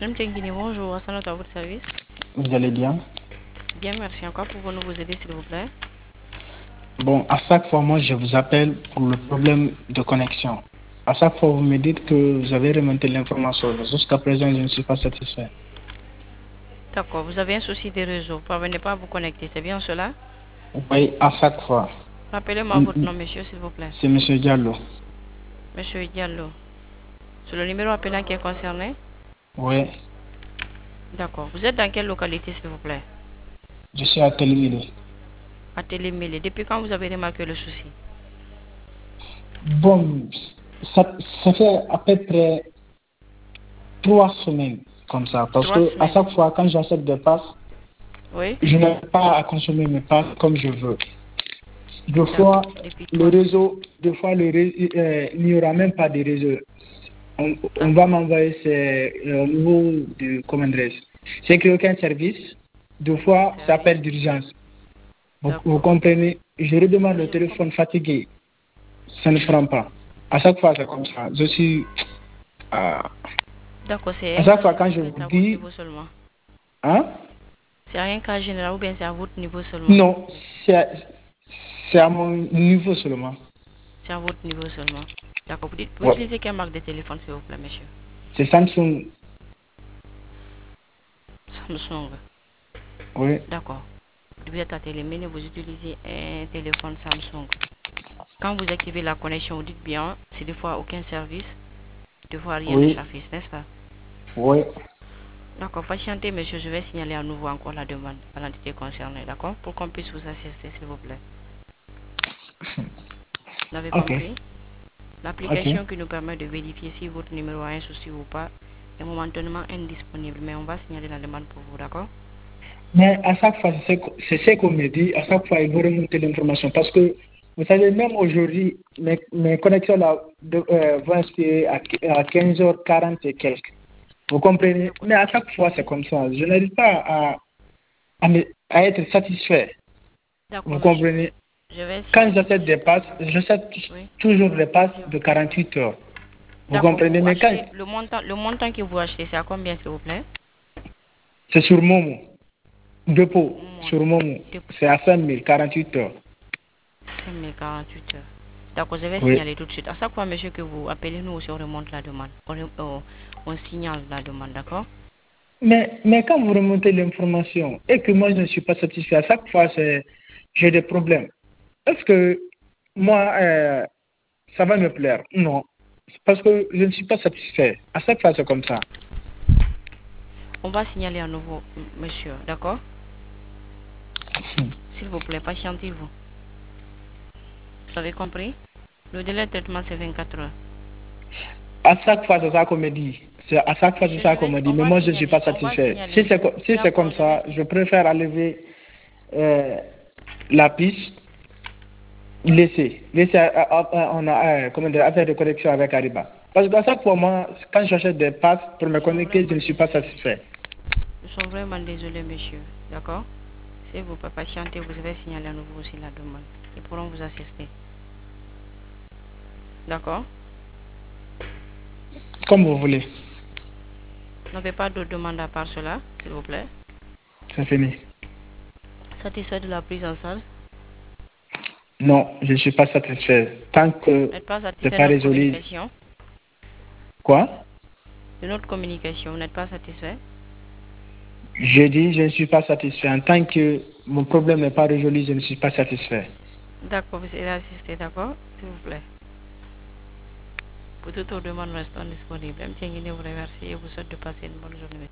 Madame Tchengini, bonjour, à votre service. Vous allez bien? Bien, merci. En quoi pouvons-nous vous aider, s'il vous plaît? Bon, à chaque fois, moi, je vous appelle pour le problème de connexion. À chaque fois, vous me dites que vous avez remonté l'information. Jusqu'à présent, je ne suis pas satisfait. D'accord, vous avez un souci de réseau. Vous ne parvenez pas à vous connecter, c'est bien cela? Oui, à chaque fois. Rappelez-moi votre nom, monsieur, s'il vous plaît. C'est M. Diallo. Monsieur Diallo. C'est le numéro appelant qui est concerné? Oui, D'accord. Vous êtes dans quelle localité, s'il vous plaît? je suis à Télémile. À Télémélé. Depuis quand vous avez remarqué le souci? Bon, ça fait à peu près 3 semaines comme ça. Parce Trois que à semaines. chaque fois, quand j'achète des passes, Oui? je n'ai pas à consommer mes passes comme je veux. Deux D'accord. fois, Depuis le 3 semaines. réseau, il n'y aura même pas de réseau. On va D'accord. m'envoyer au niveau de, comment dirais-je, c'est qu'il n'y a aucun service. Deux fois, ça Service. appelle d'urgence. Vous D'accord. comprenez? Je redemande le Oui, vous téléphone comprenez. fatigué. Ça ne prend pas. À chaque fois, c'est comme ça. Je suis. À, D'accord, c'est à un chaque cas fois, quand je général ou vous c'est à votre dis. niveau seulement? Hein? C'est un cas général ou bien c'est à votre niveau seulement? Non, c'est c'est à mon niveau seulement. C'est à votre niveau seulement. D'accord. Vous Ouais. utilisez quelle marque de téléphone, s'il vous plaît, monsieur? C'est Samsung. Samsung. Oui. D'accord. Vous êtes à Télémine et vous utilisez un téléphone Samsung. Quand vous activez la connexion, vous dites bien, c'est des fois aucun service, des fois rien ne Oui. s'affiche, n'est-ce pas? Oui. D'accord. Patientez, monsieur, je vais signaler à nouveau encore la demande à l'entité concernée, d'accord? Pour qu'on puisse vous assister, s'il vous plaît. Vous avez Ok. compris? Ok. L'application qui nous permet de vérifier si votre numéro a un souci ou pas est momentanément indisponible, mais on va signaler la demande pour vous, d'accord? Mais à chaque fois, c'est ce qu'on me dit. À chaque fois, il faut remonter l'information. Parce que, vous savez, même aujourd'hui, mes connexions là, vont expirer à 15h40 et quelques. Vous comprenez? D'accord. Mais à chaque fois, c'est comme ça. Je n'arrive pas à être satisfait. D'accord, Vous monsieur. comprenez? Je vais Quand signaler tout de j'achète des suite. passes, j'achète Oui. toujours des passes de 48 heures. Vous D'accord, comprenez? vous Mais quand achetez le montant que vous achetez, c'est à combien, s'il vous plaît? c'est sur Momo, dépôt, Mon sur Momo, dépôt. c'est à 5000, 48 heures. 5048 heures. D'accord, je vais Oui. signaler tout de suite. À chaque fois, monsieur, que vous appelez, nous aussi, on remonte la demande. On signale la demande, d'accord? Mais quand vous remontez l'information et que moi je ne suis pas satisfait, à chaque fois j'ai des problèmes. Est-ce que moi ça va me plaire? Non. Parce que je ne suis pas satisfait. À chaque fois c'est comme ça. On va signaler à nouveau, monsieur, d'accord? S'il vous plaît, patientez-vous. Vous avez compris? Le délai de traitement, c'est 24 heures. À chaque fois c'est ça qu'on me dit. À chaque fois c'est Monsieur, ça qu'on me dit. Mais moi je ne suis pas on va satisfait. signaler. Si c'est D'accord, comme ça, je préfère enlever euh, la piste, laisser on a comment dire, affaire de connexion avec Ariba. Parce qu'à chaque fois, moi, quand j'achète des passes pour me Nous sommes connecter, je vraiment ne suis pas désolés. satisfait. Nous sommes vraiment désolés, monsieur. D'accord? Si vous pouvez patienter, vous allez signaler à nouveau aussi la demande. Ils pourront vous assister. D'accord? Comme vous voulez. Vous n'avez pas d'autres demandes à part cela, s'il vous plaît? C'est fini. Satisfait de la prise en charge? Non, je ne suis pas satisfait. Tant que N'êtes pas ce n'est satisfait de pas notre résolu. communication? Quoi? De notre communication, vous n'êtes pas satisfait? Je dis, je ne suis pas satisfait. En tant que mon problème n'est pas résolu, je ne suis pas satisfait. D'accord, vous allez assister, d'accord? S'il vous plaît. Pour toute autre demande, restons disponibles. M. Tchengine vous remercie et vous souhaite de passer une bonne journée.